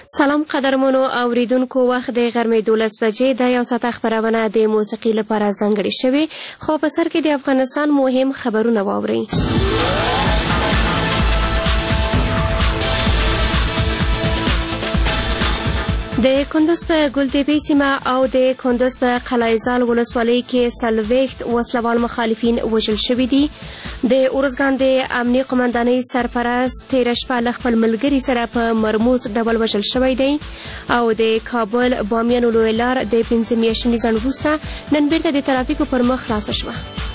سلام قدرمنو اوریدونکو، وخت د غرمې 12 بجې د یو ساعت خبرونه د موسیقي لپاره ځانګړې شوې. خو په سر کې د افغانستان مهم خبرونه واورئ. د کندز په ګلدیبی سیمه او د کندز په قلعه‌زال ولسوالۍ کې 40 وسلوال مخالفین وژل شوي دي. د اورزګان د امنیه قومندانۍ سرپرست تېره شپه له خپل ملګري سره په مرموز ډول وژل شوی دی او د کابل بامیانو لویه لار د 15 میاشتني ځنډ وروسته نن بیرته د ترافیکو پر مخ خلاصه شوه.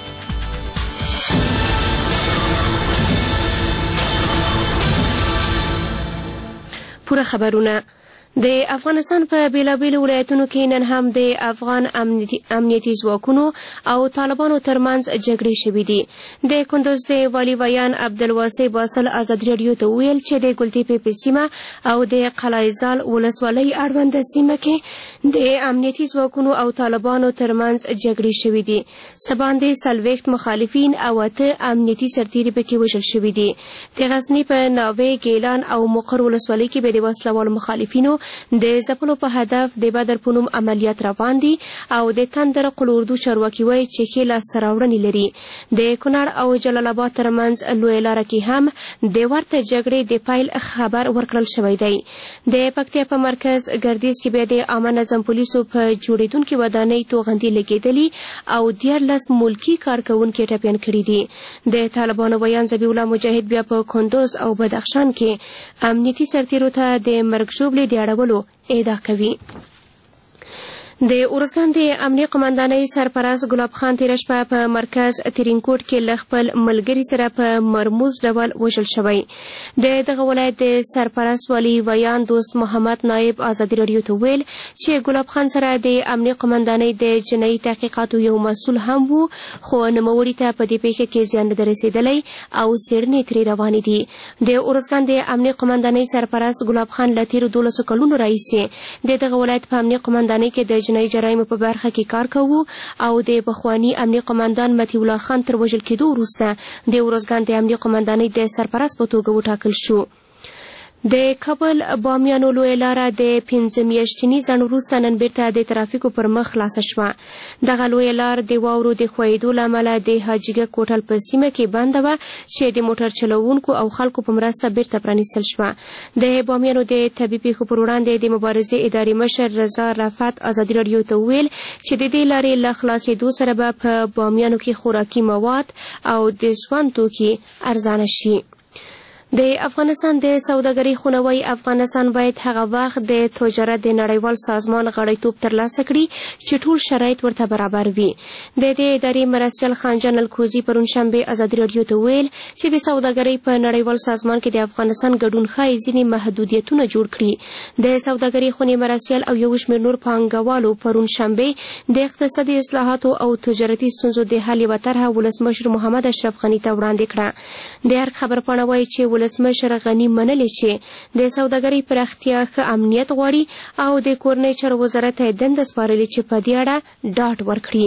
پوره خبرونه. د افغانستان په بیلابیلو ولایتونو کې نن هم د افغان امنیتي ځواکونو او طالبانو ترمنځ جګړې شوې دي. د کندز د والي ویان عبدالواسع باسل ازادي راډیو ته وویل چې د ګلتیپې په سیمه او د قلعه‌زال ولسوالۍ اړونده سیمه کې د امنیتي ځواکونو او طالبانو ترمنځ جګړې شوې دي. سباندې 40 مخالفین او 8 امنیتي سرتیري پکې وژل شوي دي. د غزني په ناوې، ګیلان او مقر ولسوالۍ کې به د وسلوالو مخالفینو د ځپلو په هدف د بدر په نوم عملیات روان دي او د تندر قلوردو چارواکي وایي چې ښې لاسته راوړنې لري. د کونړ او جلال آباد ترمنځ لویه لاره کې هم د ورته جګړې د پیل خبر ورکړل شوی دی. د پکتیا په مرکز ګردیز کې بیا د عامه نظم پولیسو په جوړېدونکې ودانۍ توغندي لګېدلي او 14 ملکي کارکوونکي ټپیان کړي دي. د طالبانو ویان ذبیح الله مجاهد بیا په کندوز او بدخشان کې امنیتي سرتیرو ته د مرګ ژوبلې د اړولو ادعا کوي. د اورزګان د امنیه قومندانۍ سرپرست ګلاب خان تېره شپه په مرکز ترینکوټ کې له خپل ملګري سره په مرموز ډول وژل شوی. د دغه ولایت د سرپرست والي ویان دوست محمد نایب ازادي راډیو ته ویل چې ګلاب خان سره د امنیه قومندانۍ د جنایي تحقیقاتو یو مسؤل هم وو، خو نوموړي ته په دې پیښه کې زیان نه رسېدلی او څېړنې ترې روانې دي. د اورزګان د امنیه قومندانۍ سرپرست ګلاب خان له تېرو 12 کلونو راهیسې د دغه ولایت په امنیه قومندانۍ کې د جنایي جرایمو په برخه کې کار کوو او د پخواني امنیه قومندان مطیع الله خان تر وژل کېدو وروسته د اورزګان د امنیه قومندانۍ د سرپرست په توګه وټاکل شو. د کابل بامیانو لویه لاره د 15 میاشتني ځنډ وروسته نن بیرته د ترافیکو پر مخ خلاصه شوه. دغه لویه لار د واورو د ښویېدو له امله د حاجیګک کوټل په سیمه کې بنده وه چې د موټر چلوونکو او خلکو په مرسته بیرته پرانیستل شوه. د بامیانو د طبي پیښو پر وړاندې د مبارزې ادارې مشر رضا رفعت ازادي راډیو ته وویل چې د دې لارې له خلاصېدو سره به په بامیانو کې خوراکي مواد او د سون توکي ارزانه شي. د افغانستان د سوداګرۍ خونوي افغانستان باید هغه وخت د تجارت د نړیوال سازمان غړیتوب ترلاسه کړي چې ټول شرایط ورته برابر وي. د دې ادارې مرستیال خانجان الکوزي پرون شنبه ازادي راډیو ته ویل چې د سوداګرۍ په نړیوال سازمان کې د افغانستان ګډون ښایي ځینې محدودیتونه جوړ کړي. د سوداګرۍ خونې مرستیال او یو شمېر نور پانګوالو پرون شنبه د اقتصادي اصلاحاتو او تجارتي ستونزو د حل یوه طرحه ولسمشر محمد اشرف غني ته وړاندې کړه. د هر خبرپاڼه وایي چې ولسمشر غني منلې چې د سوداګرۍ پراختیا ښه امنیت غواړي او د کورنۍ چارو وزارت ته دنده سپارلې چې په دې اړه ډاډ ورکړي.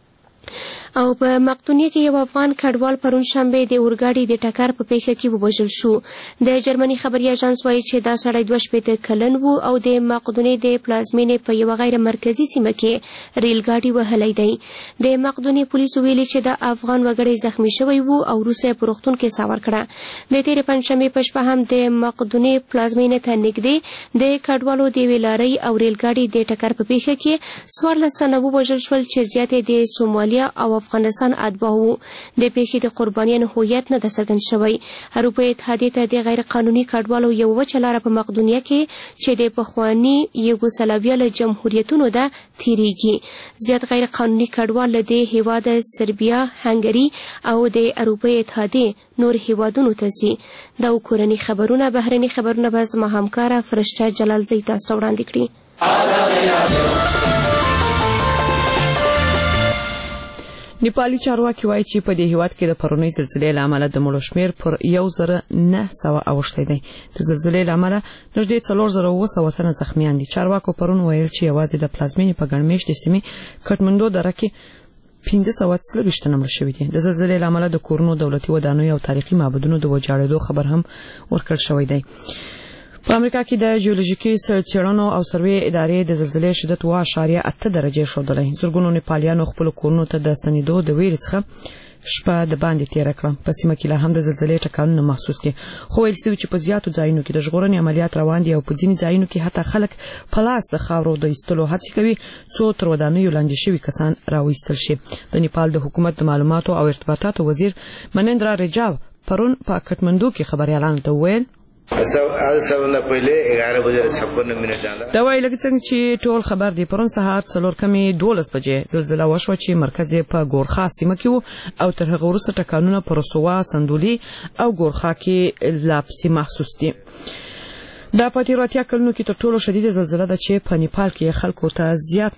او په مقدونیه کې یو افغان کډوال پرون شنبه د اورګاډي د ټکر په پیښه کې ووژل شو. د جرمني خبري اژانس وایي چې دا سړی 22 کلن و او د مقدونیې د پلازمینې په یوه غیر مرکزي سیمه کې ریلګاډي وهلی دی. د مقدونیې پولیسو ویلي چې د افغان وګړی زخمی شوی و او وروسته یې په روغتون کې ساور کړه. د تېرې پنجشنبې په شپه هم د مقدونیې پلازمینې ته نږدې د کډوالو د یوې لارۍ او ریلګاډي د ټکر په پیښه کې 14 تنه ووژل شول چې زیات یې د سومالیا او افغانستان اتباع وو. د پیښې د قربانیانو هویت نه ده څرګند شوی. اروپا اتحادیې ته د غیر قانوني کډوالو یو وچه لاره په مقدونیه کې چې د پخواني یوګوسلاویا له جمهوریتونو ده تیریږي. زیات غیر قانوني کډوال له دې هیواده سربیا، هنګري او د اروپا اتحادیې نور هیوادونو ته ځي. دا کورني خبرونه. بهرني خبرونه به زما همکاره فرشته جلالزی تاسو ته وړاندې کړي. نیپالي چارواکي وایي چې په دې هیواد کې د پرونۍ زلزلې له امله د مړو شمېر پر 1900 اوښتی دی. د زلزلې له امله نږدې 4700 تنه زخمیان دي. چارواکو پرون ویل چې یوازې د پلازمینې په ګڼمېشتې سیمې کټمنډو دره کې 1540 تنه مړه شوي دي. د زلزلې له امله د کورونو، دولتي ودانیو او تاریخي معبدونو د ویجاړېدو خبر هم ورکړل شوی دی. په امریکا کې د جیولوژیکي څېړنو او سروې ادارې د زلزلې شدت 7.8 درجه ښودلی. زرګونو نیپالیانو خپل کورونو ته د ستنېدو د ویرې څخه شپه د باندې تیر کړه. په سیمه کې لا هم د زلزلې ټکانونه محسوس دي، خو ویل شوی چې په زیاتو ځایونو کې د ژغورنې عملیات روان دي او په ځینې ځایونو کې حتی خلک په لاس د خاورو د ایستلو هڅې کوي څو تر ودانیو لاندې شوي کسان راوایستل شي. د نیپال د حکومت د معلوماتو او ارتباطاتو وزیر منیندرا ریجاو پرون په کټمنډو کې خبريالانو ته وویل دا وایي لکه څنګه چې ټول خبر دی. پرون سهار 4:12 بجې زلزله وشوه چې مرکز یې په ګورخا سیمه کې و او تر هغه وروسته ټکانونه په رسوا، سندولي او ګورخا کې لاپسې محسوس دي. دا په تیرو 80 کلونو کې تر ټولو شدیده زلزله ده چې په نیپال کې خلکو ته زیات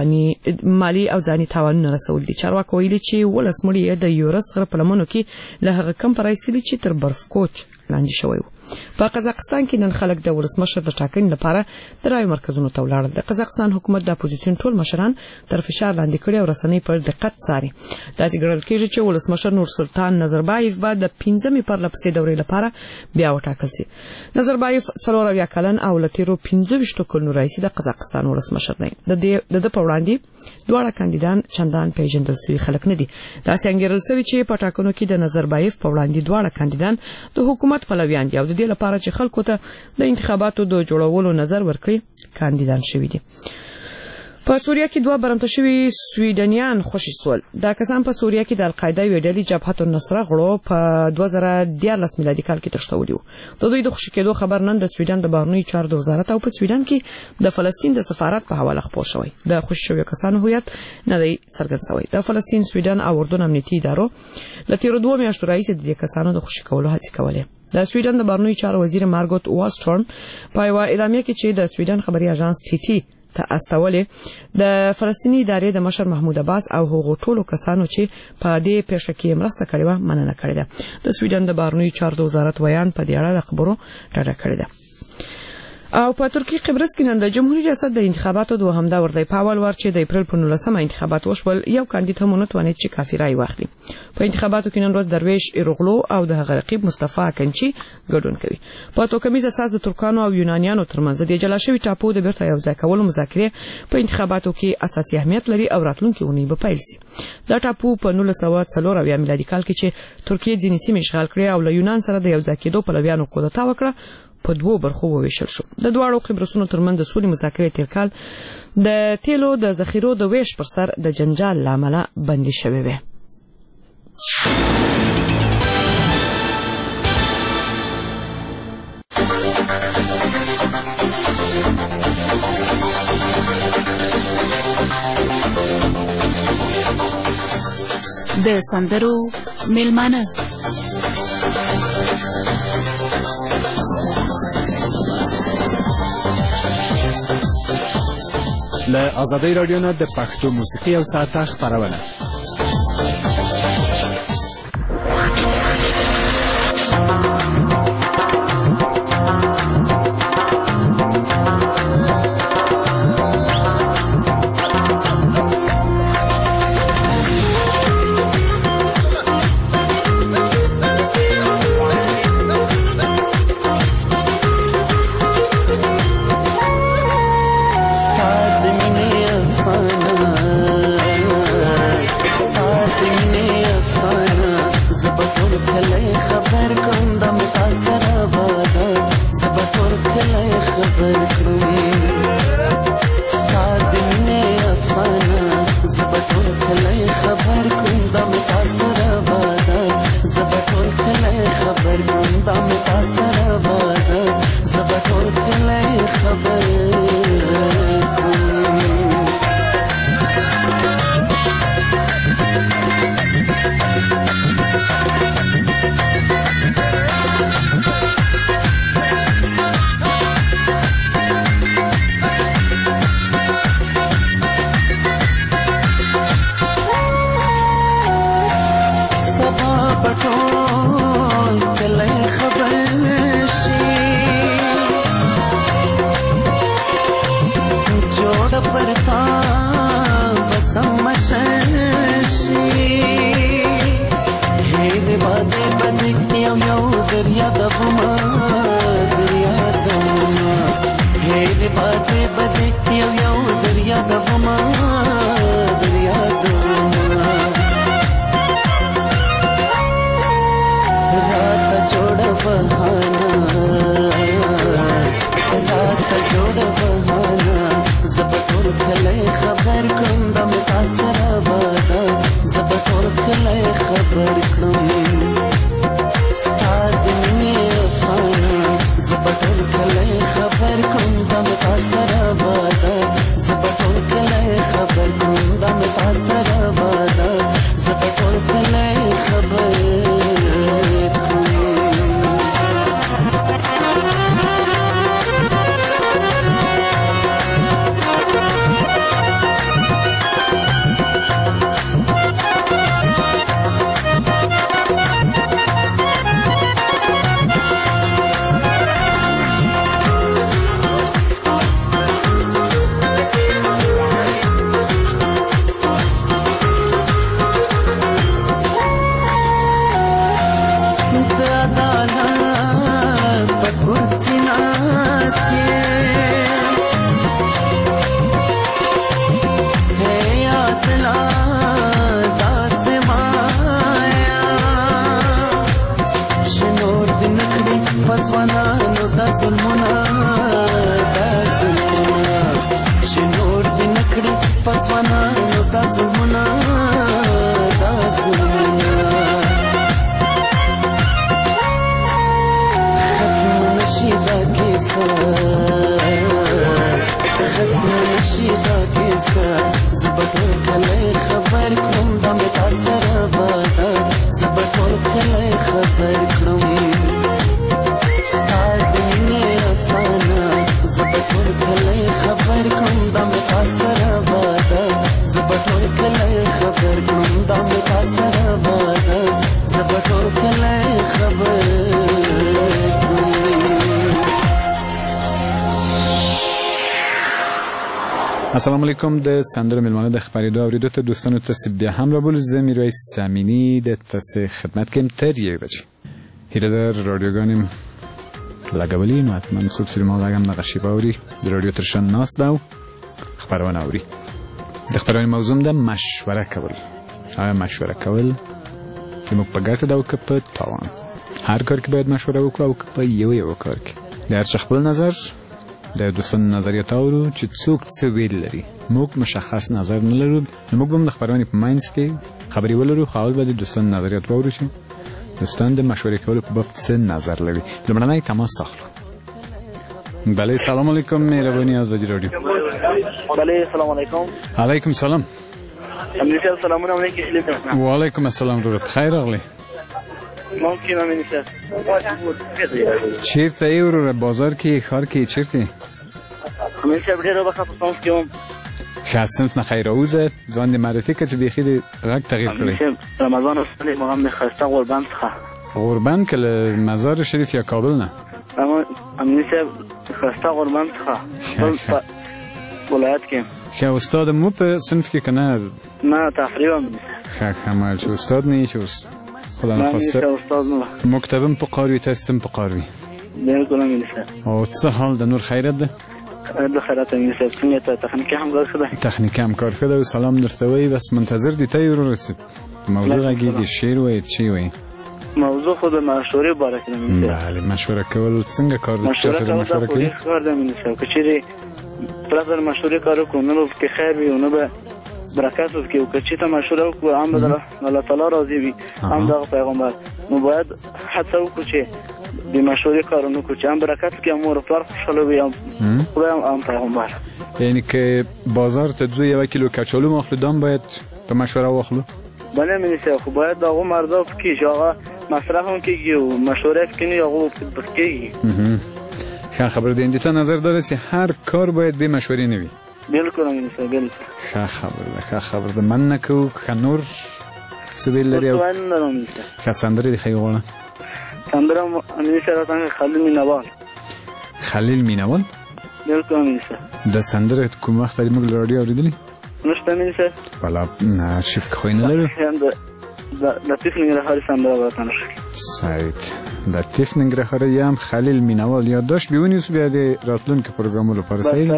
مالی او ځاني تاوانونه رسول دي. چارواکو ویلي چې 12 مړي د یورس غره په لمنو کې له هغه کم پر ایستلي چې تر برف کوچ لاندې شوی و. په قزاقستان کې نن خلک د ولسمشر د ټاکنې لپاره د رایو مرکزونو ته ولاړل. د قزاقستان حکومت د اپوزیسیون ټول مشران تر فشار لاندې کړي او رسنۍ پر دقت څاري. داسې ګڼل کېږي چې ولسمشر نورسلطان نظربایف به د 15مې پرلپسې دورې لپاره بیا وټاکل شي. نظربایف 40 کلن او له تیرو 25 کلونو راهیسې د قزاقستان ولسمشر دی. د په وړاندې دواړه کاندیدان چندان پیژندل شوي خلک نه دي. داسې انګیرل شوی چې په ټاکنو کې د نظربایف په وړاندې دواړه کاندیدان د حکومت پلویان دي او د دې لپاره چې خلکو ته د انتخاباتو د جوړولو نظر ورکړي کاندیدان شوي دي. په سوریه کې 2 برمته شوي سویډنیان خوشي سول. دا کسان په سوریه کې د القاعده یو ډلې جبهت النصره غړو په 2014 میلادي کال کې تښتولي وو. د دوی د خوشي کېدو خبر نن د سویډن د بهرنیو چارو د وزارت او په سویډن کې د فلسطین د سفارت په حواله خپور شوی. د خوشي شوی کسانو هویت نه دی څرګند شوی. د فلسطین، سویډن او اردن امنیتي ادارو له تیرو 2 میاشتو راهیسې د کسانو د خوشي کولو هڅې کولې. د سویډن د بهرنیو چارو وزیر مارګوت واستورم په یو اعلامیه کې چې د سویډن خبري اژانس ټي ټي ته استولې د فلسطیني ادارې د مشر محمود عباس او هغو ټولو کسانو چې په دې پیښه کې مرسته کړې و مننه کړې ده. د سویډن د بهرنیو چارو د وزارت ویان په دې اړه د خبرو ډاډه کړې ده. او په ترکیه قبرس کې نن د جمهوریت ریاست د انتخاباتو دوهم دور دی. په اول ور چې د اپریل په 19 انتخابات وشول، یو کاندید هم ونتوانید چې کافي رای واخلي. په انتخاباتو کې نن ورځ درویش ایروغلو او د هغه رقیب مصطفی اکنچی ګډون کوي. په توکمیز اساس د ترکانو او یونانیانو ترمنځ د جلا شوی ټاپو د بیرته یو ځای کولو مذاکرې په انتخاباتو کې اساسي اهمیت لري او راتلونکي اونۍ به پیل شي. دا ټاپو په 1904 میلادي کال کې چې ترکیه ځینې سیمې اشغال کړې او له یونان سره د یو ځای کېدو پلویانو کودتا وکړه په 2 برخو وویشل شو. د دواړو قبرسونو ترمنځ د سولې مذاکرې تیر کال د تیلو د ذخیرو د ویش پر سر د جنجال لامل بندي شوې وې. د سندرو میلمانه له آزادۍ رادیو نه د پښتو موسیقي او ساعته خپرونه. خبر کړم ستا د مینې افسانه زه به ټول کلی خبر کړم دا مې تا سره واده زه به ټول کلی خبر کړم دا مې تا سره واده زه به ټول کلی خبر السلام علیکم د سندره ملمانه د خبرېدو اوریدو ته دوستانو تاسو بیا هم رابولید زه میرویس امینی د تاسو خدمت کوم تر 1 بجې هیله در رادیوګانیم لګولې نو حتما څوک چې ما لګم دغه شیبه اوري د رادیو ترشن ناست او خبرونه اوري د خبرونې موضوع ده مشوره کول آیا مشوره کول زموږ په ګټه ده او که په تاوان هر کار کې باید مشوره وکړو او که په یو کار کې د هر چا خپل نظر د دوستانو نظریات اورو چې څوک څه ویل لري موږ مشخص نظر نه لرو موږ هم د خبرونې په ماینځ کې خبرې ولرو خو به د دوستانو نظریات واورو چې دوستان د مشورې کولو په باب څه نظر لري لومړنی تماس اخلو بله سلام علیکم مهرباني آزادی رادیو بله سلام علیکم علیکم سلام امین صاحب سلامونه علیکم و علیکم السلام ورحمت خیر اغلی ممکن امین صاحب چیرته ای ورور بازار کې ښار کې چیرته امین صاحب ډیره وخت په صنف کې وم خاصنت نه خیر اوزه ځان دې معرفي کړه چې بيخي دې رنګ تغییر کړی رمضان اصلي مغم نه خسته قربان څخه قربان کله مزار شریف یا کابل نه امین صاحب خسته قربان څخه ولایت کې که استاد مو په صنف کې کنه نه تقریبا ښه کمال چې استاد نه شي خدا نخواسته مکتبم په قاروی تستم په قاروی بالکل امین صاحب او څه حال د نور خیرت ده د خیرت امین صاحب څنګه ته تخنیکی هم کار کړی تخنیکی هم کار کړی او سلام درته وایي بس منتظر دي ته ورسید موضوع غږیږي شعر وایي چی وایي موضوع خود مشورې باره کې امین صاحب بله مشوره کول څنګه کار ده مشوره کوي کار ده امین صاحب که چیرې پرته مشورې کار وکړو نو کې خیر وي نو به برکت وکړي او که چې ته مشوره وکړو هم به الله تعالی راضي وي هم دغه پیغمبر نو باید هڅه وکړو چې د مشورې کارونه وکړو چې هم برکت وکړي هم مور پلار خوشحاله وي هم خدای هم پیغمبر یعنی که بازار ته ځو 1 کیلو کچالو واخلو دام باید په مشوره واخلو بله مینی صاحب خو باید دغه مردا پکې چې هغه مصرف هم کېږي او مشوره پکې نه هغه پکېږي ښه خبر دی اندې ته نظر داره چې هر کار باید بې مشورې نه وي بالکل امین صاحب بالکل ښه خبر ده من نه کوو ښه نور څه ویل لري او ښه سندرې دې ښایي غواړه سندره امین صاحب څنګه خلیل مینوال خلیل مینوال بالکل امین صاحب د سندره کوم وخت لري موږ رادیو اوریدلې نشته امین صاحب بالا نه شیف خو نه لرو لطیف ننګرهاري سندره وطن سایت لطیف ننګرهاري یم خلیل مینوال یادداشت بیونی اوس بیا د راتلونکي پروګرامونو لپاره صحیح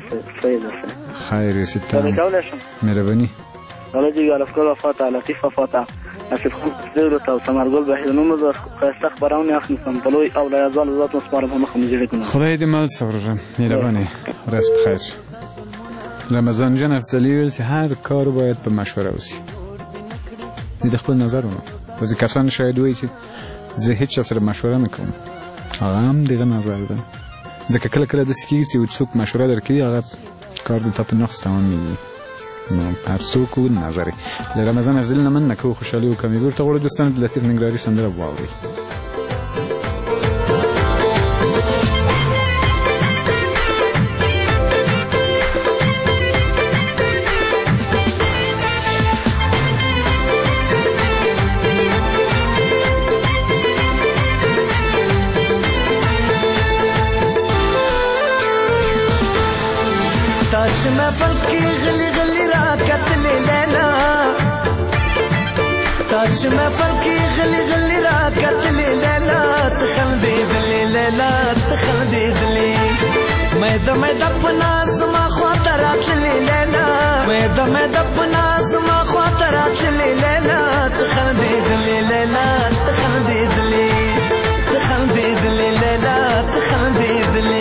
خیر ستاسو مهرباني الله دې ګالفکل فاطمه لطیفه فاطمه اسف خو دې ته تمرګل به نو مو خاصه خبرونه اخلم سمبلوي او لا یزال ذات مسپاره په مخ مجري کنه خدای دې مال صبر مهرباني راست خیر رمضان جان افضلی ویل چې هر کار باید په مشوره وسی دې خپل نظر ونه بعضی کسان شاید وایي چې زه هیڅ چا سره مشوره نه کوم، هغه هم دغه نظر ده. ځکه کله کله داسې کېږي چې یو څوک مشوره درکوي هغه کار د تا په نقص تمام میږي. نو هر څوک و نظر یې. له رمضان افضل نه مننه کوو خوشحالي و کامیابي ورته غواړو. دوستانو د لطیف ننګرهاري سندره واورئ. تاج محفل کی غلی غلی راکت لے لینا، تاج محفل کی غلی غلی راکت لے لینا، تخندید لے لینا تخندید لے میں دپنا زما خاطرات لے لینا، میں دپنا زما خاطرات لے لینا، تخندید لے لینا تخندید لے تخندید لے لینا تخندید لے.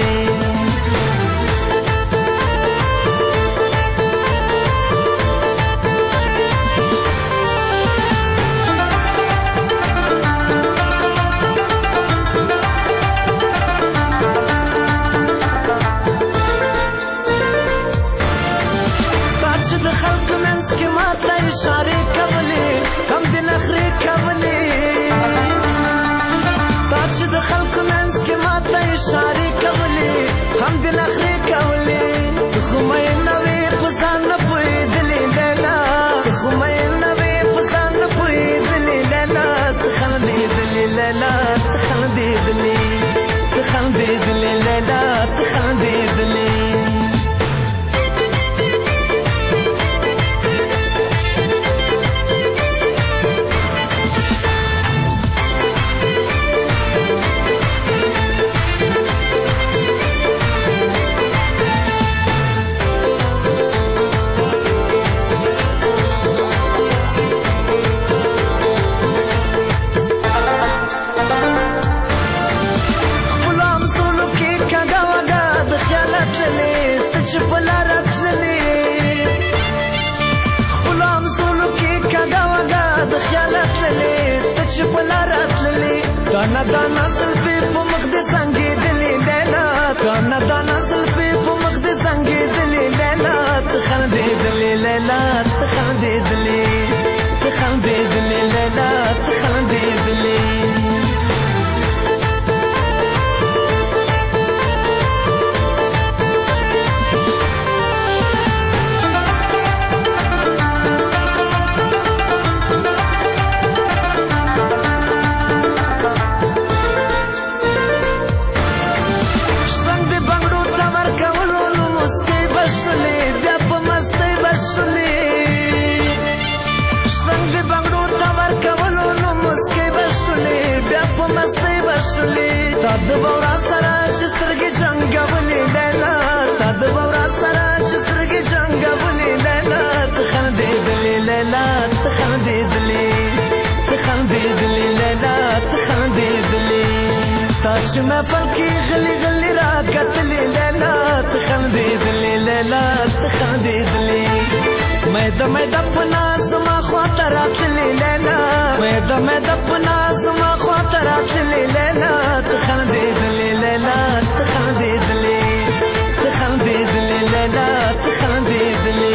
اشاره کولی هم د نخرې کولی، تاج د خلکو منځ کې ماته اشاره کولی هم د نخرې کولی، ته خو مې نه وې په ځان نه پوهېدلې لیلا، ته خو مې نه وې په ځان نه پوهېدلې لیلا، ته خندېدلې لیلا ته خندېدلې ته خندېدلې لیلا ته خندېدلې. دانا دانا زلفی په مخ دې زنګېدلې لیلا، دانا دانا زلفی په مخ دې زنګېدلې لیلا، ته خندېدلې لیلا ته خندېدلې ته خندېدلې لیلا ته خندېدلې. تا د بورا سره چې سترګې جنګولې لیلا، تا د بورا سره چې سترګې جنګولې لیلا، ته خندېدلې لیلا ته خندېدلې ته خندېدلې لیلا ته خندېدلې. تاج محفل کې غلی غلی راکتلې لیلا، ته خندېدلې لیلا ته خندېدلې. میں دپنا زما خاطرات لے لینا، میں دپنا زما خاطرات لے لینا، تخندېدلې لیلا تخندېدلې تخندېدلې لیلا تخندېدلې.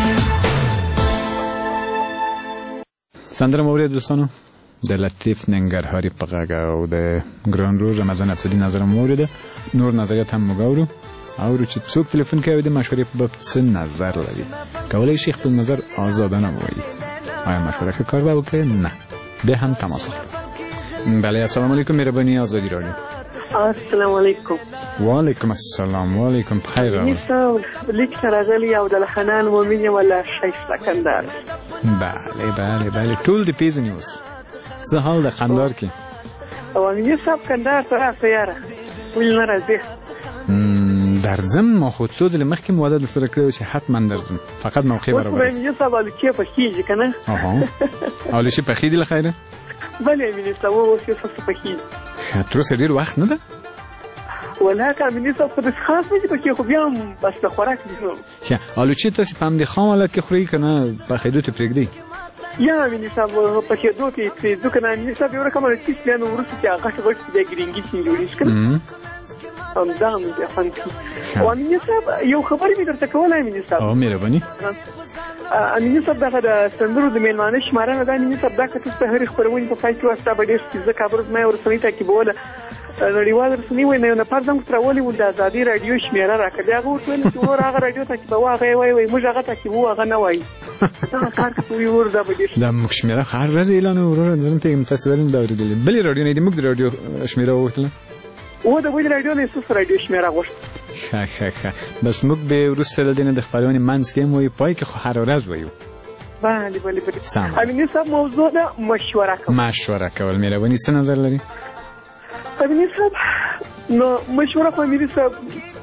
سندره مورید دوستانو د لطیف ننګرهاري په غږ او د ګران رور رمضان افضلي نظر موریده. نور نظریات هم وګورو او چې څوک تلیفون کوي د مشورې په باب څه نظر لري کولی شي خپل نظر آزادانه ووایي. آیا مشوره که کار به وکړي؟ نه، بیا هم تماس وکړئ. بله السلام علیکم مهرباني آزادی رادیو. السلام علیکم. وعلیکم السلام. وعلیکم بخیر راغلی. لیک راغلی او د حنان مومن ولا شایسته کندار. بله ټول د پیژنې اوس څه حال د قندار کې؟ او امین صاحب کندار ته راځه یاره ولې نه راځې؟ درځم، ما خو څو ځله مخکې وعده درسره کړې چې حتما درځم، فقط موقع برابر است. امین صاحب الکې پخېږي که نه؟ او لشي پخې دي له خیره؟ بله امین صاحب اوس یې څه پخېږي. تر اوسه ډېر وخت نه ده؟ ولا که امین صاحب خو داسې خاص نه دي پکې، خو بیا هم بس د خوراک دي. الوچې تاسې په همدې خام حالت کې خورئ که نه پخېدو ته پرېږدئ؟ یا امینی صاحب په کېدو کې ځکه نه امینی صاحب یو رقم رسیس بیان وروسته چې غټ غټ دی ګرینګي چې جوړیږي کنه همدا هم دی خوند او امینی صاحب یو خبرې مې درته کوله امینی صاحب او مهرباني امینی صاحب دغه د سندرو د میلمانه شماره نه ده امینی صاحب دا که تاسو په هرې خپرونې په پای کې واسطه به ډېر ځکه خبره زما یو رسنۍ تعقیبوله نړیوال رسنۍ وایي نه نفر زموږ ته راولي وو د ازادي راډیو شمېره راکړه بیا هغه ورته ویل چې ور هغه راډیو تعقیبوه هغه یې وایي موږ هغه تعقیبوو هغه نه وایي دغه کار که وي ور دا به ډېر دا موږ شمېره خو هر ورځ اعلانوو وروره زه نه پوهېږم تاسو ولې نه ده اورېدلې بلې راډیو نه دي موږ د راډیو شمېره وغوښتله و د بلې راډیو نه یې ستاسو راډیو شمېره غوښته ښه بس موږ به وروسته له دې نه د خپرونې منځ کې هم وایو پای کې خو هر ورځ وایو بله امینی صاحب موضوع ده مشوره کول مهرباني څه نظر لري امینی صاحب نو مشوره خو امینی صاحب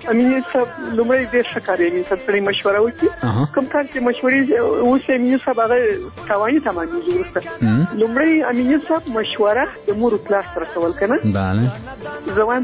لومړی ډېر ښه کار امینی صاحب سړی مشوره وکړي کوم کار چې مشورې اوس امینی صاحب هغه تاواني تمامېږي وروسته لومړی امینی صاحب مشوره د مور و پلار سره کول که نه بله دوهم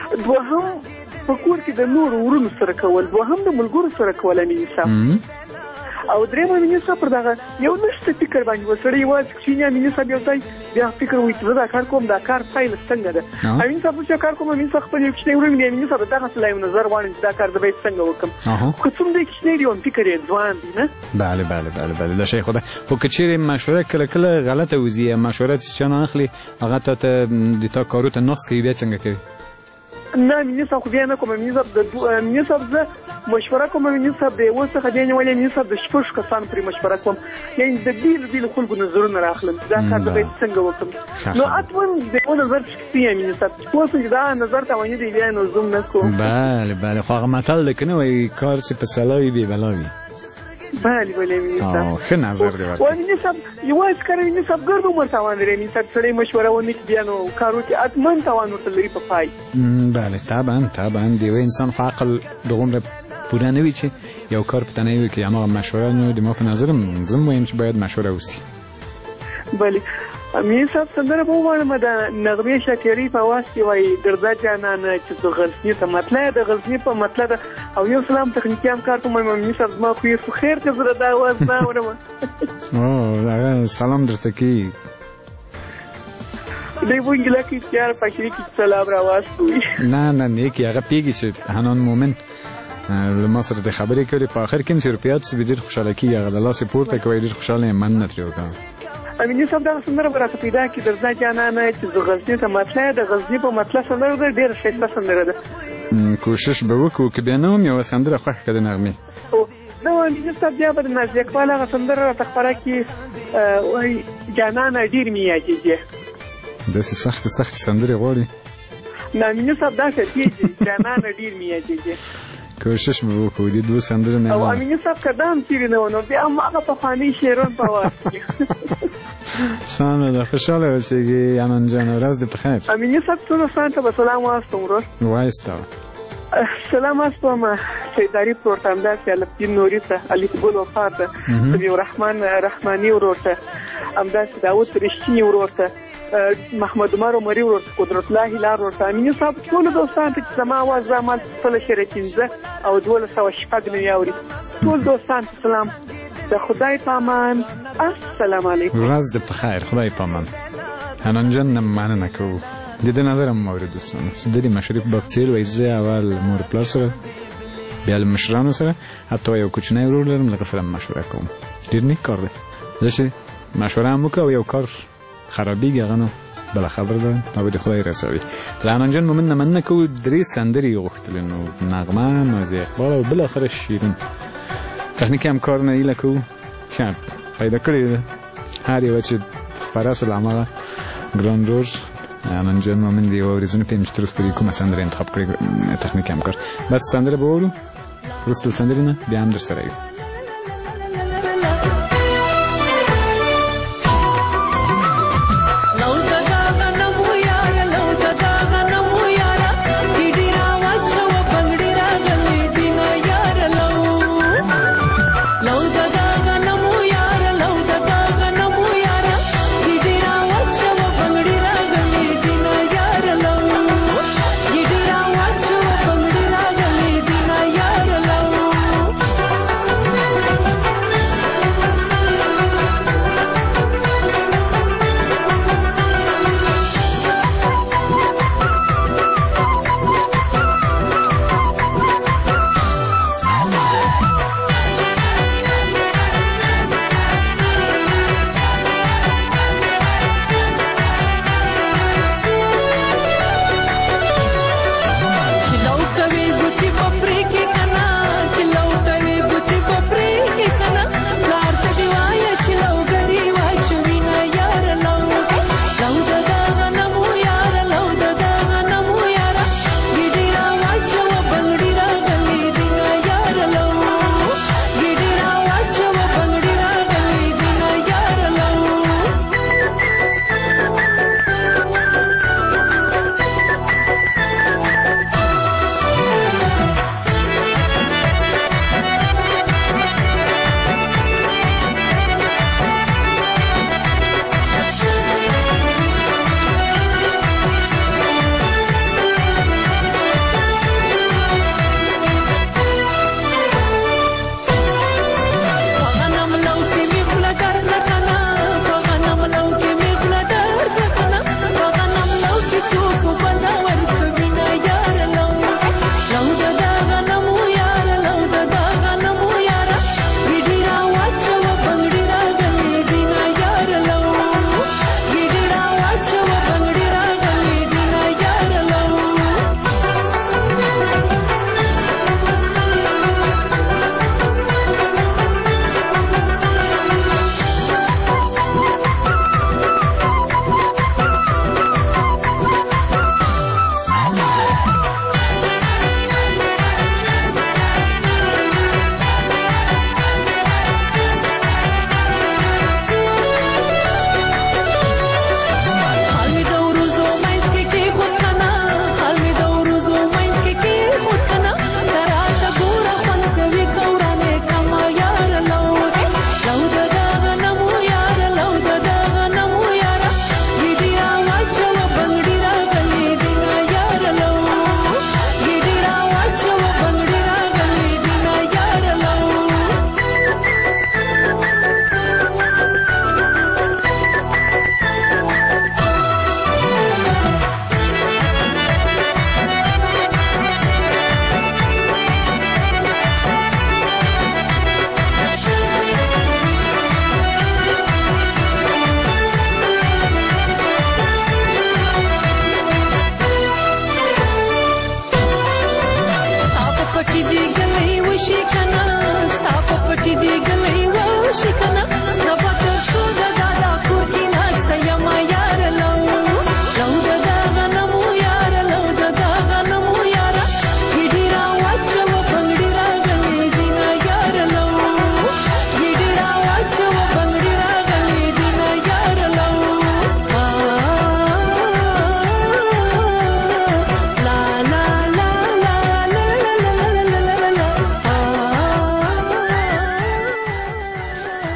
په کور کې د نورو ورونو سره کول دوهم د ملګرو سره کول امینی صاحب او درېیم امیني صاحب پر دغه یو نشته فکر باندې و سړی یوازې کښېني امیني صاحب یو ځای بیا فکر وایي چې زه دا کار کوم دا کار پایله څنګه ده امیني صاحب اوس یو کار کوم امیني صاحب خپل یو کوچنی ورور ویني امیني صاحب دغسې لا یو نظر غواړم چې دا کار زه باید څنګه وکړم خو څوم دی کوچنی دی فکر یې ځوان دی نه بله دا شی خو ده خو که چیرې مشوره کله کله غلطه وځي مشوره چې چا نه اخلي هغه تا ته د تا کارو ته نقص کوي بیا څنګه کوي نه امیني صاحب خو بیا نه کوم امیني صاحب زه مشوره کوم امیني صاحب د یوه څخه بیا نیولې امیني صاحب د شپږو کسانو پرې مشوره کوم یعنې د بېلو خلکو نظرونه راخلم چې دا کار زه باید څنګه وکړم نو حتما د یو نظر چې امیني صاحب چې پوه شم چې دا نظر تاواني دی بیا نو زوم نه کوم بله خو هغه متل دی که نه وایي کار چې په سلا وي بې بلا وي بله امیني صاحب ښه نظر دی و امیني صاحب یوازې کار امیني صاحب ګرد عمر تاوان لري امیني صاحب سړی مشوره ونه کړي بیا نو کار وکړي حتما تاوان ورته لري په پای بله طبعا د یوه انسان خو عقل دغومره پوره نه وي چې یو کار په تنه وکړي هماغه مشوره نو د ما په نظرم زه هم وایم چې باید مشوره وسي بله امیني صاحب سندره به وواړم د نغمې شاکري په اواز کې وایي درځه جانانه چې زه غلطني ته مطلع د غلطني په مطلع ده او یو سلام تخنیکي همکار ته وایم امیني صاحب زما خو یې خو خیر که زه دا اواز نه اورم هغه سلام درته کوي دی وینګله کې تیار پکري کې سلام راواز کوي نه نیکي هغه پیږي چې حنان مومن له ما سره د خبرې کړې په آخر کې هم چې روپیات چې ډېر خوشحاله کېږي هغه د لاسې پورته کوي ډېر خوشحاله یم مننه ترې وکړم امیني صاحب دغه سندره به راته پیدا کړي درځه جانانه چې زه غزني ته مطلع د غزني په مطلع سندره ده ډېره ښایسته سندره ده کوشش به وکړو که بیا نه هم یوه سندره خوښه کړه د نغمې دا امیني صاحب بیا به د نازیه اقبال هغه سندره راته خپره کړي وایي جانانه ډېر مې یادېږي داسې سختې سندرې غواړي نه امیني صاحب داسې کېږي جانانه ډېر مې یادېږي کوشش به وکړو دې دوه سندرې نه او امیني صاحب که دا هم چېرې نه و نو بیا هم هغه پخواني شعرونه په اواز کې سلام ده خوشحاله اوسېږي انان جان ورځ دې په خیر امیني صاحب ټولو دوستانو ته به سلام واستوم ورور وایسته سلام واستوم سیداري پروړ ته همداسې الفدین نوري ته الفګل وفا ته سمیع الرحمن رحماني ورور ته همداسې داود رښتیني ورور ته محمد عمر عمري ورور ته قدرت الله هلال ورور ته امیني صاحب ټولو دوستانو ته چې زما اواز دا مال 1215 او 1206 اوري ټول دوستانو ته سلام د خدای په امان السلام علیکم ورځ دې په خیر خدای په امان حنان جان نه مننه کوو د دې نظر هم اوري دوستانو د دې مشري په باب څیر وایي زه اول مور پلار سره بیا له مشرانو سره حتی یو کوچنی ورور لرم لکه سره مشوره کوم ډېر نیک کار دی زه چې مشوره هم وکړه او یو کار خرابېږي هغه نو بله خبره ده هغه د خدای رسوي له حنان جان مومن نه مننه کوو 3 سندرې یې غوښتلې نو نغمه نازیه اقبال او بالاخره شیرین تخنیکي همکار نه هیله کوو چې پیدا کړې ده هر یوه چې خپره سو له هماغه ګران رور حنان جان مومن د یوه ورځني په چې تر اوسه پورې کومه سندره انتخاب کړې تخنیکي همکار بس سندره به واورو وروسته له سندرې نه بیا هم در سره یو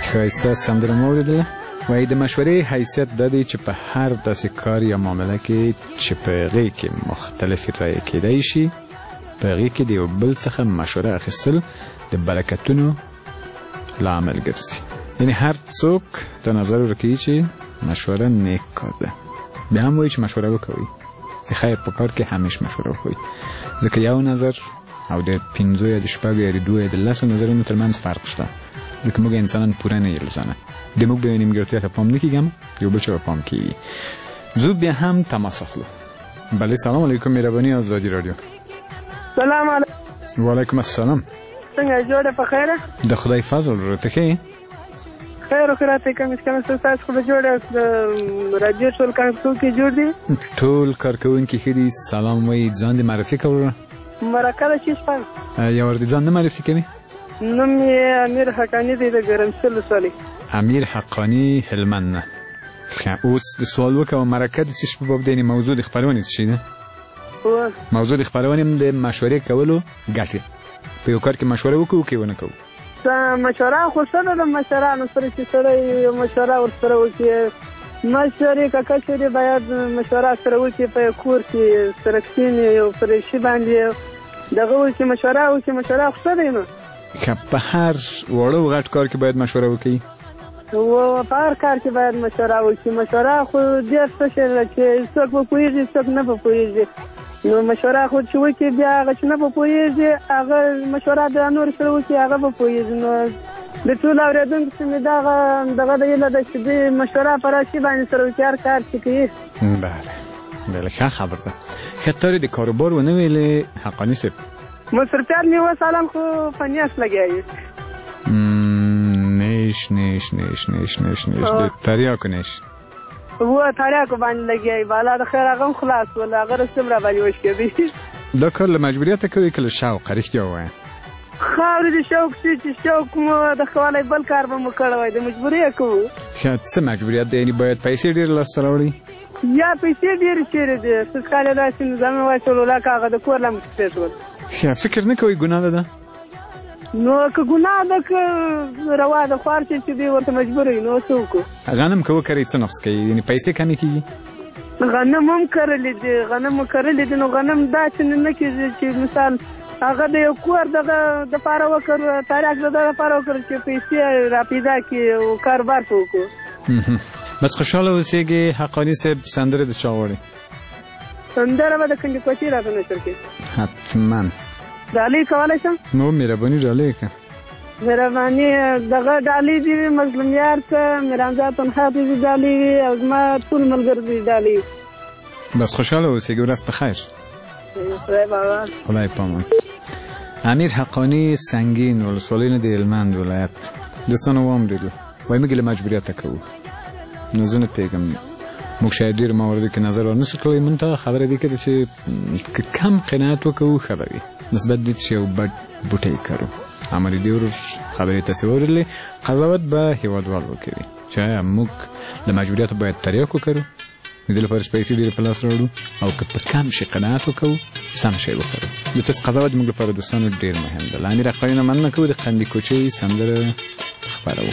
ښایسته سندره مو اورېدله. وایي د مشورې حیثیت دا دی چې په هر داسې کار یا معامله کې چې په هغې کې مختلفې رایې کېدی شي په هغې کې د یو بل څخه مشوره اخیستل د برکتونو لامل ګرځي. یعنې هر څوک دا نظر ورکوي چې مشوره نیک کار ده. بیا هم وایي چې مشوره وکوئ، د خیر په کار کې همیش مشوره وکوئ، ځکه یو نظر او د 5 یا د 6 یا د 2 یا د 10 نظرونو ترمنځ فرق شته، ځکه موږ انسانان پوره نه یو ځانه د موږ به نیمګړتیا ته پام نه کیږم، یو بل چا پام کیږي. زه بیا هم تماس اخلو. بله سلام علیکم، مهرباني آزادی رادیو. سلام علیکم. وعلیکم السلام. څنګه جوړه په خیره؟ د خدای فضل ورته کې خیر او خیرات کوم چې تاسو خو جوړه راډیو ټول کارکونکو کې جوړ دي. ټول کارکونکو کې دي. سلام وایي، ځان دې معرفي کوله. مرکه شي شپه یا ور دي ځان نه معرفي کوي. نوم یې امیر حقانی دی د ګرمسل صالح. امیر حقانی هلمند نه. اوس د سوال وکړم مرکه د څه په باب دی؟ موضوع د خبرونه څه ده؟ موضوع د خبرونه د مشورې کولو ګټه. په یو کار کې مشوره وکړو کې ونه کوو. مشوره خو سره د مشرانو سره چې سره مشوره ورسره وکړي، مشورې کاکا باید مشوره سره وکړي، په کور کې سره کښېني او پر شي باندې دغه وکړي، مشوره وکړي. مشوره خو څه دی نو که په هر وړه او غټ کار کې باید مشوره وکړي، او په هر کار کې باید مشوره وکړي. مشوره خو ډېر څه شی ده چې څوک به پوهېږي څوک نه به پوهېږي. نو مشوره خو چې وکړي بیا هغه چې نه به پوهېږي هغه مشوره د نورو سره وکړي هغه به پوهېږي. نو د ټولو اورېدونکو څخه مې دغه د هیله ده چې دوی مشوره په راشي باندې سره وکړي هر کار چې کوي. بله ښه خبر ده. ښه ته د کاروبار ونه ویلې حقاني صاحب؟ مصرفیات مې اوس الان خو په نیاز لګیا یې. نیش د تریاکو نیش و تریاکو باندې لګیا یې. بالا د خیر هغه هم خلاص ول، هغه رسم را باندې وشکېدی. دا کار له مجبوریته کوي که له شوقه؟ رښتیا ووایه. خاورې د شوق چې شوق مو د ښه بل کار به مو کړی وای، د مجبوري یې کوو. څه مجبوریت دی؟ یعنې باید پیسې ډېرې لاسته راوړي یا پیسې ډېرې چېرې دي؟ څه کال یې داسې نظام یې واچول لکه هغه د کور له مخې پرېښول. فکر نه کوئ ګناه ده؟ نو که ګناه ده که روا ده خوار چې دوی ورته مجبور وي نو څه وکړو؟ غنم که وکرئ څه نقص کوي؟ یعنې پیسې کمې کېږي؟ غنم هم کرلي دي. نو غنم دا چې نه کېږي چې مثال هغه د یو کور دغه دپاره وکړو، تاریخ د دغه دپاره وکړو چې پیسې را پیدا کړي او کاروبار ته وکړو. بس خوشحاله اوسېږي. حقاني صاحب سندرې د چا غواړي؟ سندره به د کنډې کوچي راته نشر کړي. حتما ډالۍ کولی شم؟ نو مهرباني ډالۍ وکړه. مهرباني دغه ډالۍ دي وي مظلوم یار ته، میرانزا تنها دي ډالۍ وي او زما ټول ملګرو دي ډالۍ وي. بس خوشحاله اوسېږي. ورځ په خیر. خدای پامان. امیر حقانی سنگین ولسوالۍ نه د هلمند ولایت دوستانو واورېدو. وایي موږ له مجبوریته کوو. نو زه نه پوهېږم، موږ شاید ډېر مواردو کې نظر ورنشو کولی. موږ ته خبره دې کړې چې کم قناعت وکوو ښه به وي، نسبت دې چې یو بډ بوټی کرو. عملي دې ورور خبرې تاسې واورېدلې. قضاوت به هېوادوال وکوي چې آیا موږ له مجبوریته باید تریاک وکړو، د دې لپاره چې پیسې ډېرې په لاس راوړو، او که په کم شي قناعت وکړو سم شی وکړو. د تاسې قضاوت زموږ لپاره دوستانو ډېر مهم ده. له امیر حقاني نه مننه کوو. د قندي کوچۍ سندره خپروو.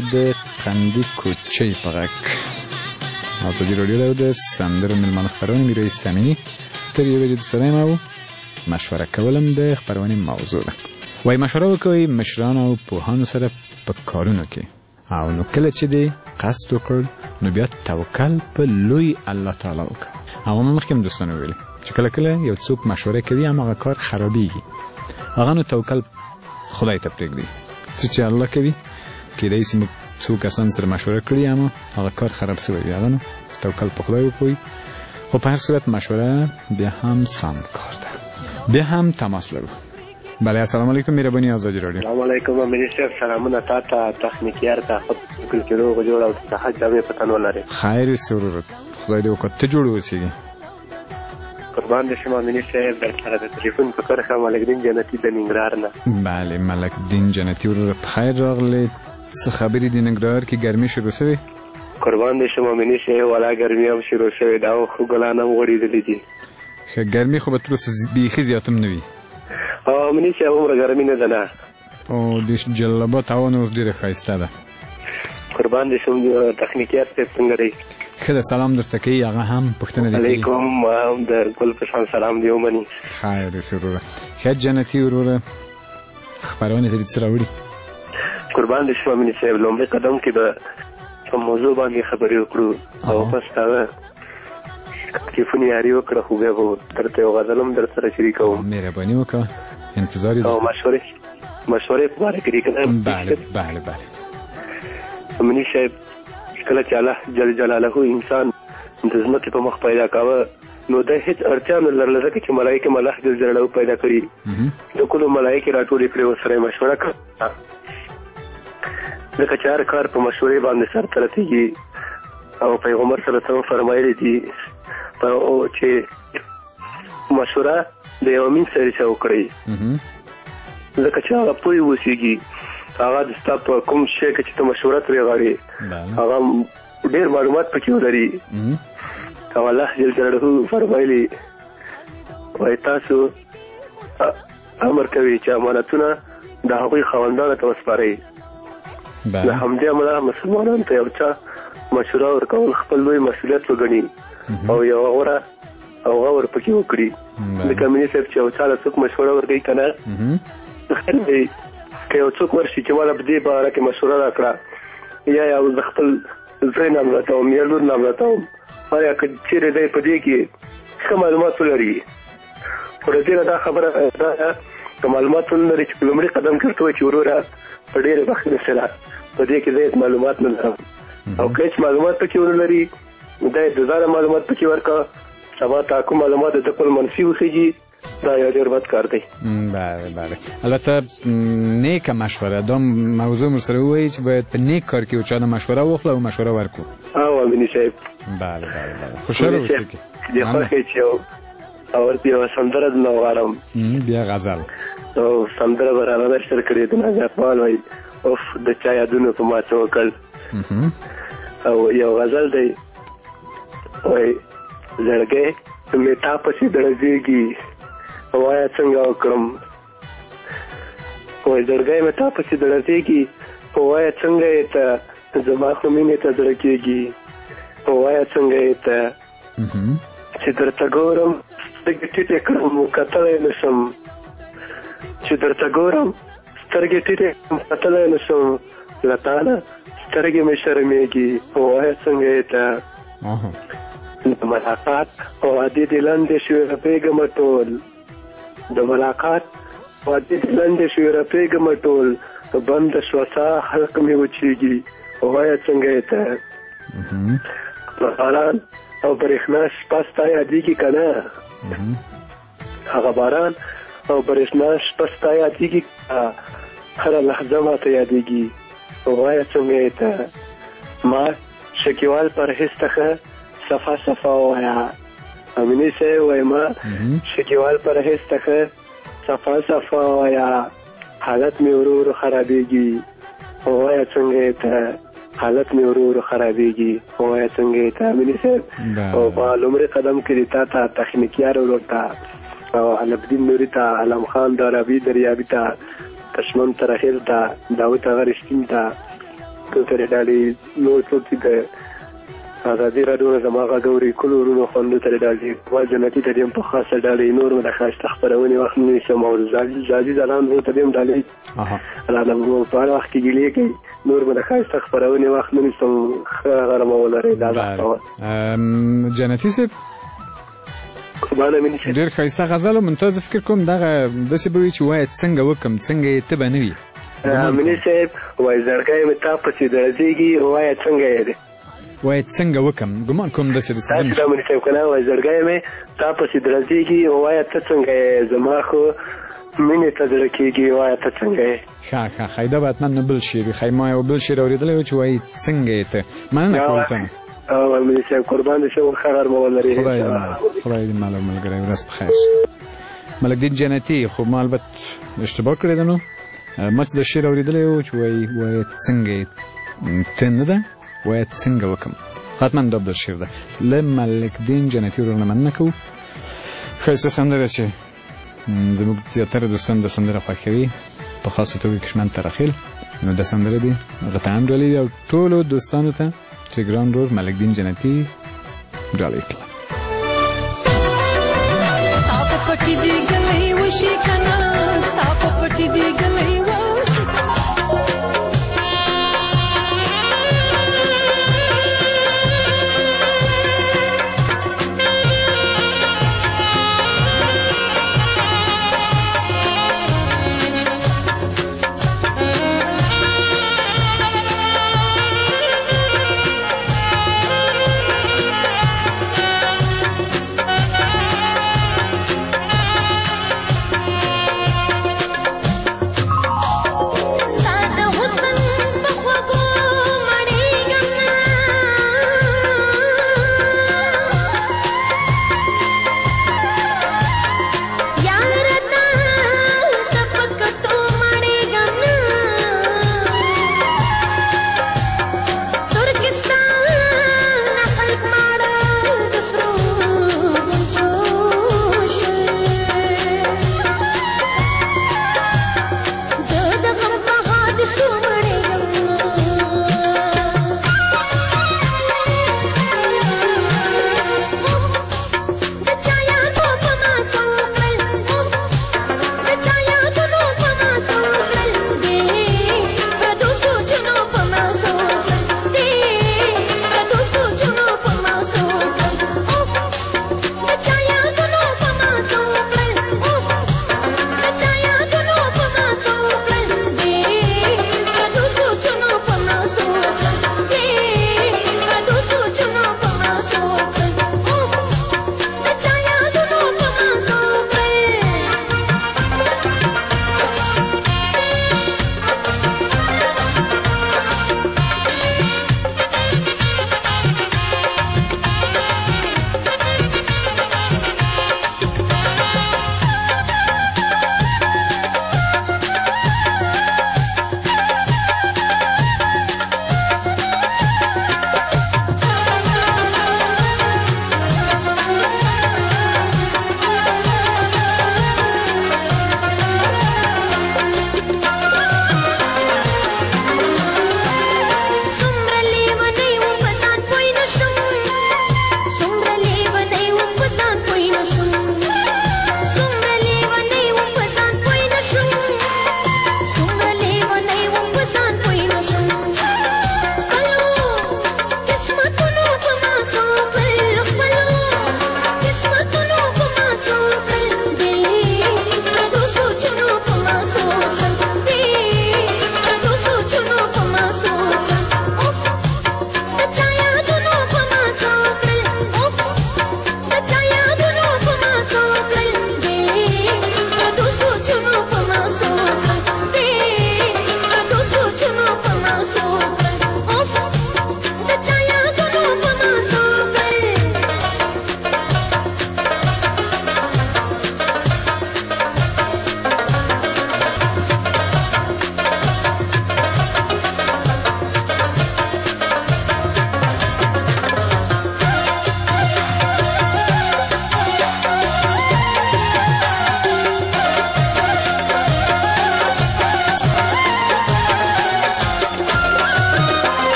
د قندي کوچۍ په غږ ازادي راډیو د سندرو مېلمانه خپرونه میرویس سامینی تر یوې بجې سره یم او مشوره کولم د خپرونې موضوع ده. وایي مشوره وکوئ مشران او پوهانو سره په کارونو کې او نو کله چې دې قصد وکړ نو بیا توکل په لوی الله تعالی وکړه. او ما مخکې هم دوستانو ویلي چې کله کله یو څوک مشوره کوي هماغه کار خرابېږي هغه نو توکل خدای ته پرېږدي. څه چې الله کوي کېدای شي موږ څو کسان سره مشوره کړي اما هغه کار خراب شوی وي هغه نو توکل په خدای وکړئ. خو په هر صورت مشوره بیا هم سم کار ده. بیا هم تماس لرو. بله السلام علیکم مهرباني آزادی رادیو. السلام علیکم امیر صاحب سلامونه تا تخنیکیار ته خپل کې روغ جوړ او صحت دې پتن ولري. خیر سرور خدای دې وکړه ته جوړ اوسې. قربان دې شم امیر صاحب در سره د ټلیفون په کرخه ملک دین جنتی د ننګرهار نه. بله ملک دین جنتی ورور په خیر راغلی. څه خبرې دي ننګرهار کې ګرمي شروع شوې؟ قربان دې شم امیر صاحب ولا ګرمي هم شروع شوې دا خو ګلان هم غوړېدلې دي. ښه ګرمي خو به تر اوسه بیخي زیات هم نه وي. امیر صاحب عمره ګرمي نه ده نه. او د جلبات هوا نو اوس ډېره ښایسته ده. قربان دې شم تخنیکیار صاحب څنګه دی؟ ښه ده سلام درته کوي هغه هم پوښتنه دې کوي. علیکم د ګل په شان سلام دې ومني. خیر سروره. ښه جنتي وروره خپرونې ته دې څه راوړي؟ قربان دې شم امیر صاحب لومړی قدم کې به په موضوع باندې خبرې وکړو او پس هغه تلیفون یاري وکړه خو بیا به درته یو غزل هم در سره شریکوم. مهرباني وکړه انتظار یې او مشورې په باره کې دې که نه؟ بله امیر صاحب کله چې الله جل جلاله انسان د ځمکې په مخ پیدا کاوه نو د هیڅ اړتیا نه لرله ځکه چې ملایکې الله جل جلاله پیدا کړي د کلو ملایکې راټولې کړې ورسره یې مشوره کړه ځکه چې هر کار په مشورې باندې سرته رسېږي او پیغمبر صلی الله علیه وسلم فرمایلي دي چې مشوره د یو امین سره څه وکړئ ځکه چې هغه پوه اوسېږي هغه د ستا په کوم شی کې چې ته مشوره ترې غواړې هغه ډېر معلومات پکې ولري او الله جل جلاله فرمایلي وایي تاسو امر کوي چې امانتونه د هغوی خاوندانو ته وسپارئ. د همدې امله مسلمانانو ته یو چا مشوره ورکول خپل لوی مسؤلیت وګڼي او یو غوره او غور پکې وکړي. لکه امین صاحب چې یو چا له څوک مشوره ورکوي که نه خیر دی که یو څوک ورشي چې ماله په دې باره کې مشوره راکړه یا زه خپل زوی نام راتوم یا لور نام راتوم آیا که چیرې دی په دې کې ښه معلومات ولري خو د دې نه دا خبره دا ده که معلومات ونه لري چې په لومړي قدم کې ورته وایي چې وروره په ډېرې بخښنې سره په دې کې زه هېڅ معلومات نه لرم او که هېڅ معلومات پکې ونه لري دا یې د ځانه معلومات پکې ورکړه سبا ته کوم معلومات د خپل منفي وخېږي دا یو ډېر بد کار دی. بله البته نیکه مشوره دا موضوع مو سره ووایي چې باید په نیک کار کې یو چا نه مشوره واخلو او مشوره ورکړو. او امیني صاحب بله خوشحاله اوسئ. د خوښۍ چې او یو سندره د نه غواړم بیا غزل او سندره به رانه نشر کړې د نازي اقبال وایي اوف د چا یادونو په ما څه وکړ او یو غزل دی وایي زړګی مې تا پسې دړزېږي وایه څنګه وکړم وایي زړګی مې تا پسې دړزېږي وایه څنګه یې ته زما خو مینې ته زړه کېږي وایه څنګه یې ته چې درته ګورم سترګې ټیټې کړم کتلی نه شم چې درته ګورم سترګې ټیټې کړم کتلی نه شم له تا نه سترګې مې شرمېږي وایه څنګه یې ته د ملاقات وعدې دې لنډې شوې رپېږمه ټول د ملاقات وعدې دې لنډې شوې رپېږمه ټول بنده شوه ساه حلق مې وچېږي وایه څنګه یې ته باران او برېښنا شپه ستا یادېږي که نه هغه باران او برېښنا شپه ستا یادېږي هره لحظه ماته یادېږي وایه څنګه یې ته ما شکیوال پرهېز ته ښه صفا صفا وایه امیني صاحب وایي ما شکیوال پرهېز ته ښه صفا صفا وایه حالت مې ورو ورو خرابېږي وایه څنګه یې ته حالت مې ورو ورو خرابېږي وایه څنګه یې ته امیني صاحب او په لومړي قدم کې دې تا ته تخنیکیار ورور ته او علمدین نوري ته علم خان دارابي دریابي ته تشمن ترحیل ته داود هغه رښتین ته ترې ډالۍ نور څوک چې د ازادي راډیو نه زما غږ اوري کلو ورونو خوندو ترې ډالۍ ما جنتي ته ډېر په خاصه ډالۍ نور مې د ښایسته خپرونې وخت نه نیسم او زادي ځلان ورو ته ډېر ډالۍ راله په هر وخت کې ګیلې کوي نور مې د ښایسته خپرونې وخت نه نیسم ښه غرمه ولرئ دا جنتي صاحب ډېر ښایسته غزل و ممتاز فکر کوم دغه داسې به وي چې وایه څنګه وکړم څنګه یې ته به نه وي مني صاحب وایي زړګی مې تا پسې درځېږي وایه څنګه یې دی وایه څنګه وکړم ګمان کوم داسې داسې دا مني صاحب که نه وایي زړګی مې تا پسې درځېږي وایه ته څنګه یې زما خو مینې ته زړه کېږي وایه ته څنګه یې ښه ښه دا به حتما نو بل شعر وي ښایي ما یو بل شعر اورېدلی و چې وایي څنګه یې ته مننه کول ته مني صاحب قربان دې شم ښه غرمه ولرې خدای دې مال او ملګری ورځ په خیر ملک دین جنتي خو ما البت اشتباه کړی ده نو ما چې د شعر اورېدلی و چې وایي څنګه یې ته نه ده وایه څنګه وکړم حتما دا بل شعر ده له ملک دین جنتي ورونه مننه کوو ښایسته سندره چې زموږ زیاتره دوستان د سندره خوښوي په خاصه توګه کشمن ترخیل نو د سندره دي قطعا ډالۍ دي او ټولو دوستانو ته چې ګران ورور ملک دین جنتي ډالۍ کړه پټی دی گلی وشي کنا صاف پټی دی گلی وشي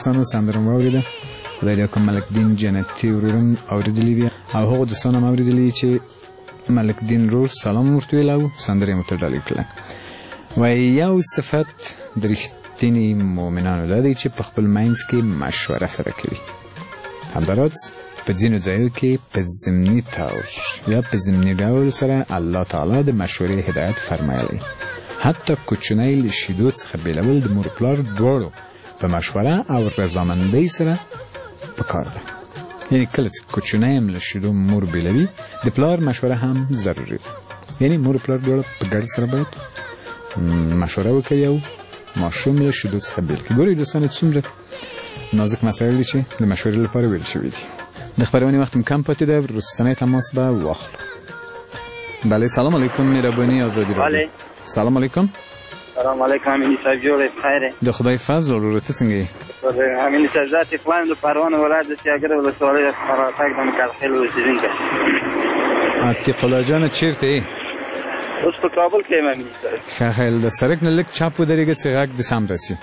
دوستانو سندره مو اوریده خدای دې کوم ملک دین جنتی ورورم اوریدلی دی او هغه دوستانو مو اوریدلی چې ملک دین رور سلام ورته ویلو سندره مو ته ډالې کړل و یو صفت د رښتینی مؤمنانو ده دی چې په خپل منځ کې مشوره سره کوي همداراز په ځینو ځایو کې په ضمني طور یا په ضمني ډول سره الله تعالی د مشورې هدایت فرمایلی حتی کوچنی له شیدو څخه بیلول د مور پلار دواړو په مشوره او رضامندۍ سره پکار ده یعنی کله چې کوچنی هم له شیدو مور بیلوي د پلار مشوره هم ضروري ده یعنی مور پلار دواړه په ګډ سره باید مشوره وکړي او ماشوم له شیدو څخه بیل کړي ګورئ دوستانو څومره نازک مسایل دي چې د مشورې لپاره ویل شوي دي د خبرونې وخت کم پاتې ده وروستنی تماس به واخلو بله سلام علیکم مهرباني آزادی رادیو سلام علیکم سلام علیکم امین صاحب جوړ خیره د خدای فضل ورور ته څنګه یې امین صاحب ذات فلان د پروان ولایت د سیاګر ولسوالۍ خراسان د مکالخیل اوسیدونکی عتیق الله جان چیرته یې اوس په کابل کې یم امین صاحب ښه خیل د سړک نه لږ چپ ودرېږه چې غږ دې سم راسي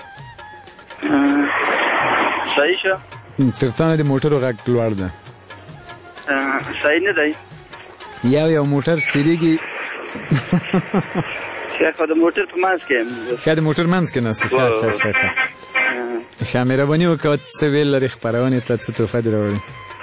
صحیح شو تر تا نه د موټرو غږ لوړ ده صحیح نه دی یو موټر ستېرېږي خو د موټر په منځ کې ښه د موټر منځ کې ناست ښه مهرباني وکړه څه ویل لرې خپرونې ته څه تحفه دې راوړې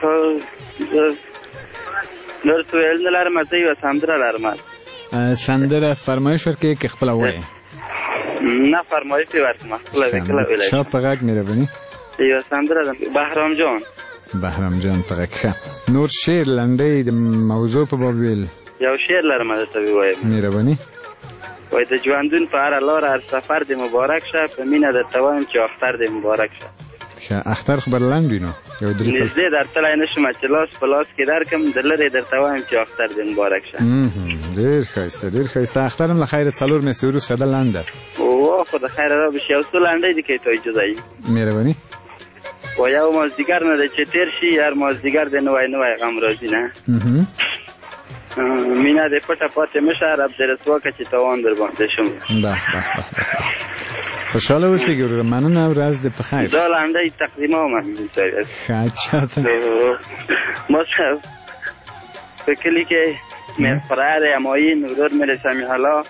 نور څه ویل نه لرم زه یوه سندره لرم سندره فرمایش ورکړې که خپله وایې نه فرمایش یې ورکړم خپله مې کله ویلی چا په غږ مهرباني یوه سندره ده بهرام جان په غږ ښه نور شعر لنډۍ د موضوع په باب ویل یو شعر لرم درته ووایم مهرباني وای د ژوندون په هره لاره هر سفر دې مبارک شه په مینه درته وایم چې اختر دې مبارک شه اختر خو به لنډ وي نو نږدې درتلی نه شم چې لاس په لاس کې درکم د لرې درته وایم چې اختر دې مبارک شه ډېر ښایسته اختر هم له خیره څلور میاشتې وروسته ده لنډه اوه خو د خیره را به شي یو څو لنډۍ دې کوي ته اجازه یي مهرباني و یو مازدیګر نه دی چې تېر شي هر مازدیګر دې نوی غم راځي نه مینه دې پټه پاتې مشه رب دې رسوا که چې تاوان در باندې شم خوشحاله اوسئ ګوره مننه ورځ دې په خیر دا لنډۍ تقدیموم ښه چاته ما صاحب په کلي کې مې فرار امایین ورور مې سمیع الله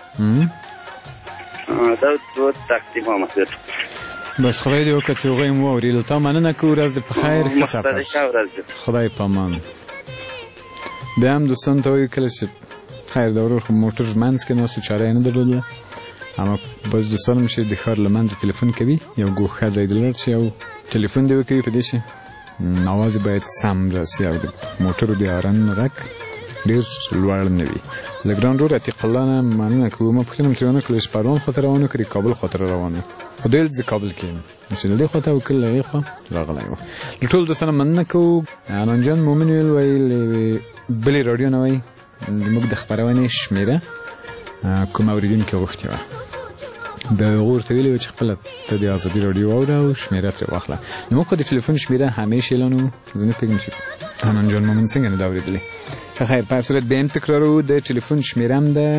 دا دو تقدیموم بس خدای دې وکړه چې هغوی مو واورېدل تا مننه کوو ورځ دې په خیر ښه سفر خدای په امان بیا هم دوستانو ته وایو کله چې خیر د ورور خو موټر منځ کې ناست و چاره یې نه درلوده اما بس دوستان هم چې د ښار له منځه تلیفون کوي یو ګوښه ځای ته لاړ شي او تلیفون دې وکوي په دې چې اواز یې باید سم راسي او د موټرو د هارن غږ ډېر لوړ نه وي له ګران ورور عتیق الله نه مننه کوو ما پوښتنه مې ترې ونه کړله چې پروان خواته روان و که د کابل خواته روان و خو دوی زه کابل کې یم چې د دې خواته او کله له هغې خوا راغلی و له ټولو دوستانو مننه کوو انان جان مومن ویل ویل بلې راډیو نه وایي زموږ د خپرونې شمېره کوم اورېدونکي غوښتې وه د هغو ورته ویلي وه چې خپله ته د ازادي راډیو واوره او شمېره ترې واخله نو موږ خو د ټلیفون شمېره همیشه اعلانوو زه نه پوهېږم چې انان جان مومن څنګه نه ده اورېدلې ښه خیر په هر صورت بیا هم تکرارو د ټلیفون شمېره هم ده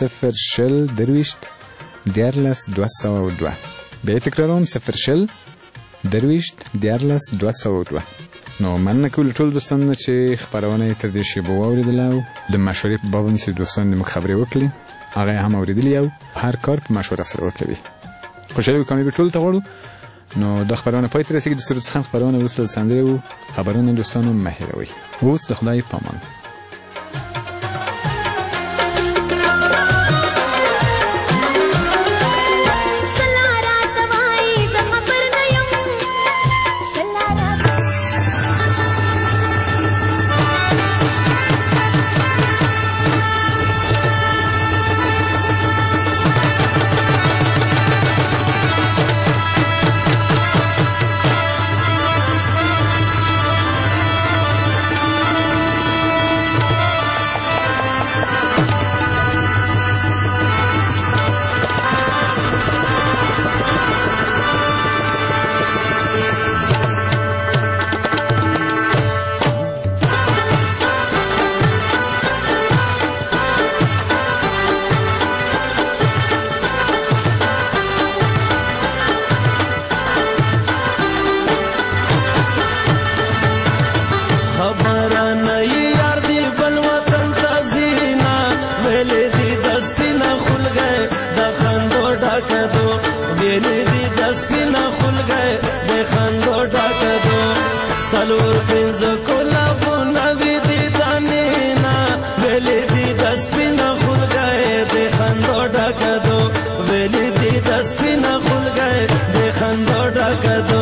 0 10 202 بیا تکراروم 0 10 202 نو مننه کوو له ټولو دوستانو نه چې خپرونه یې تر دې شیبو واورېدله او د مشورې په باب هم چې دوستان دې موږ خبرې وکړلې هغه یې هم اورېدلي او هر کار په مشوره سره وکوي خوشحالي او کامیابي ټولو ته غواړو نو دا خپرونه پای ته رسېږي د سرود څخه خپرونه وروسته د سندرې و خبرونه دوستانو مه هېروئ اوس د خدای په امان خبره نه یار دی بل وطن تزینا ویلې دی د سپینه خلګې د خندو ډاکدو ویلې دی د سپینه خلګې د خندو ډاکدو سلور پنځه کلابونه وی دی دانینا ویلې دی د سپینه خلګې د خندو ډاکدو ویلې دی د سپینه خلګې د خندو ډاکدو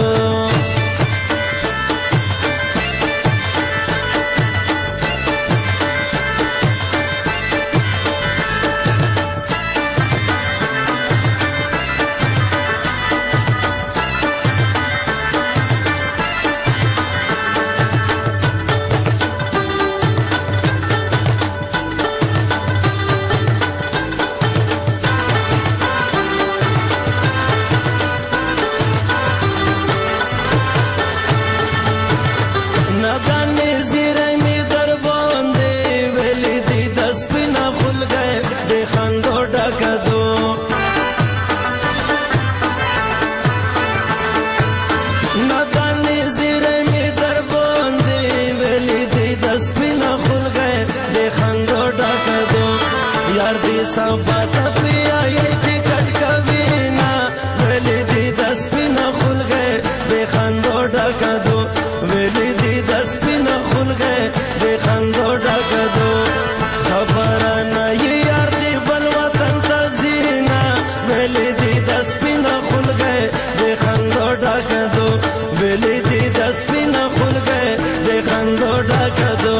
سبات پیا یہ ٹکٹ کبھی نہ ویلی دی دس پن خل گئے بے خندو ڈکا دو ویلی دی دس پن خل گئے بے خندو ڈکا دو خبر نہ یہ یار دی بل وطن تزینا ویلی دی دس پن خل گئے بے خندو ڈکا دو ویلی دی دس پن خل گئے بے خندو ڈکا دو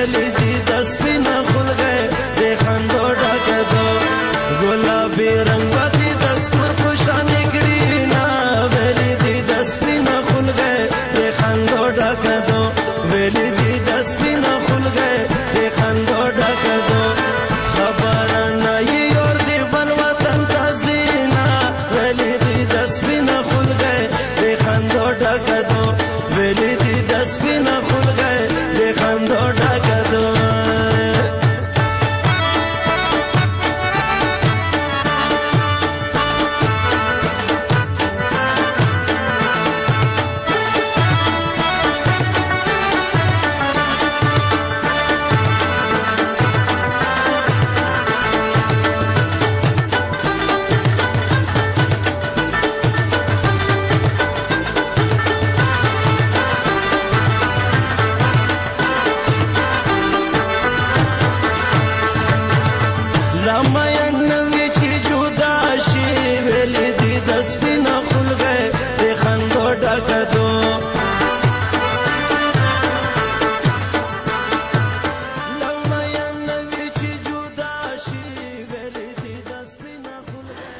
رنگ